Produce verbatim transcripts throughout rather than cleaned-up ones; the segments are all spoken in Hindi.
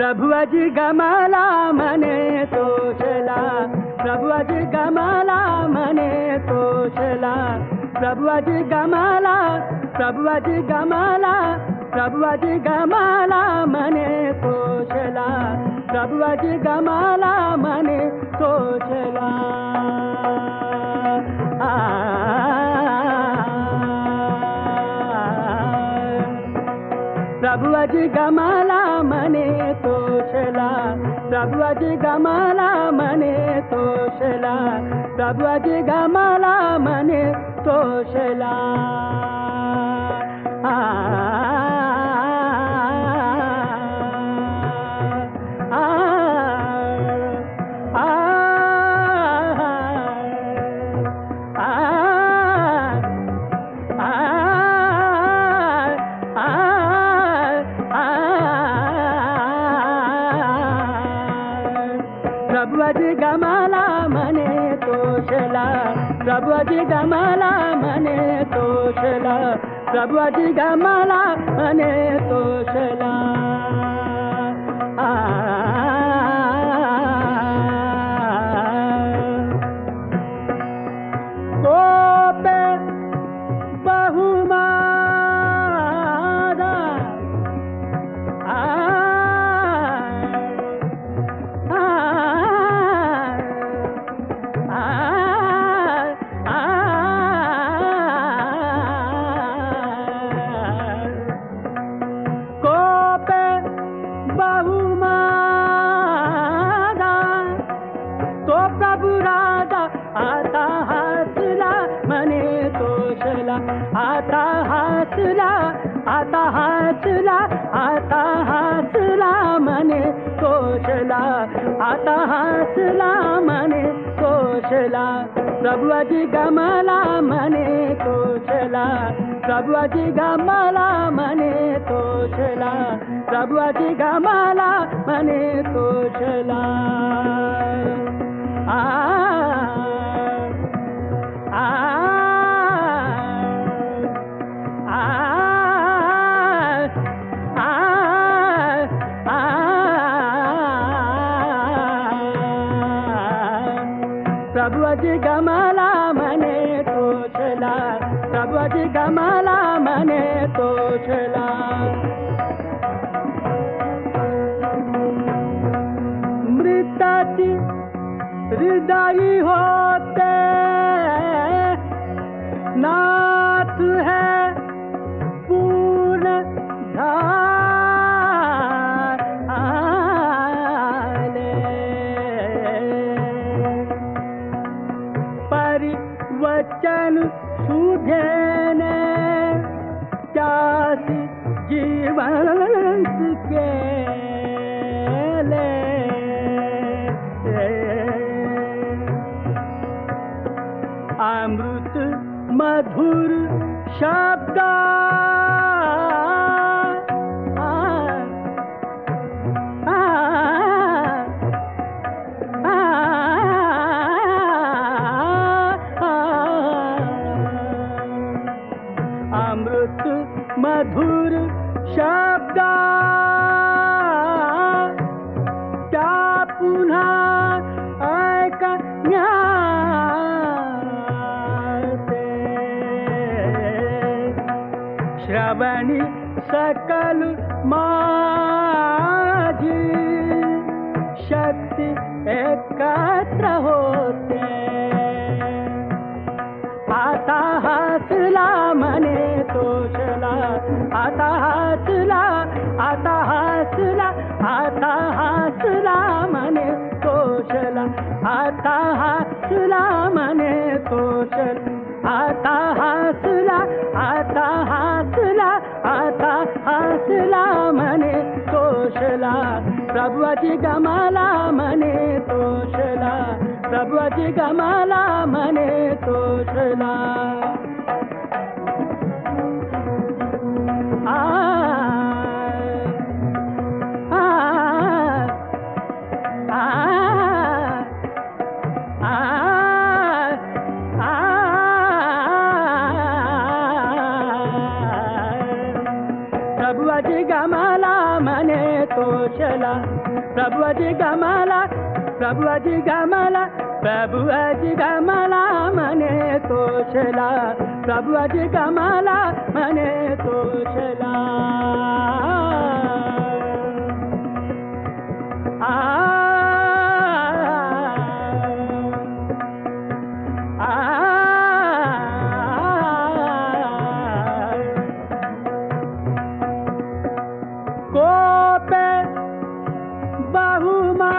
प्रभुजी गमला मने तोषला प्रभुजी गमला मने तोषला प्रभुजी गमला प्रभुजी गमला प्रभुजी गमला मने तोषला प्रभुजी गमला मने तोषला प्रभुजी गमला मने तोषला प्रभुजी गमला मने तोषला प्रभुजी गमला मने तोषला प्रभुजी गमला मने तोषला प्रभुजी गमला मने तोषला प्रभुजी गमला मने तोषला कोपे बहुमा आता हसला आता हसला आता हसला मने तोषला आता हसला मने तोषला प्रभुजी गमला मने तोषला प्रभुजी गमला मने तोषला प्रभुजी गमला मने तोषला आ आ प्रभुजी गमला मने तोषला प्रभुजी गमला मने तोषला मृताची हृदय होते नाथ है पूर्ण वचन सुधेने चासी जीवंत के ले अमृत मधुर शब्द अमृत मधुर शब्द त्या पुन्हा ऐकण्याचे श्रवणी सकल माझी शक्ती एकत्र होते आता हसला मने तोषला आता हसला आता हसला आता हसला मने तोषला आता हसला मने तोषला आता हसला आता हसला आता हसला मने तोषला प्रभुजी गमला मने तोषला प्रभुजी गमला मने तोषला आ आ आ आ प्रभुजी गमला मने तोषला तोषला प्रभु अजी गमला प्रभु अजी गमला प्रभु अजी गमला मने तोषला प्रभु अजी गमला मने तोषला आ कोपे बहुमा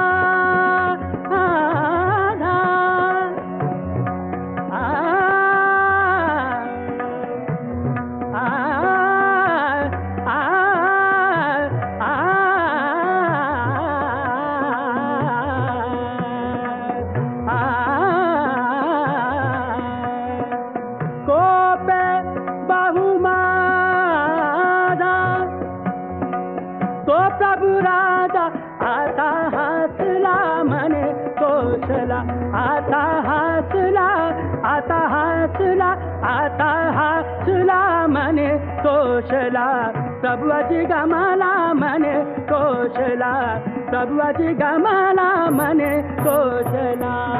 तो प्रभु राजा आता हसला मने तोषला आता हसला आता हसला आता हसला मने तोषला प्रभु अजी गमला मने तोषला प्रभु अजी गमला मने तोषला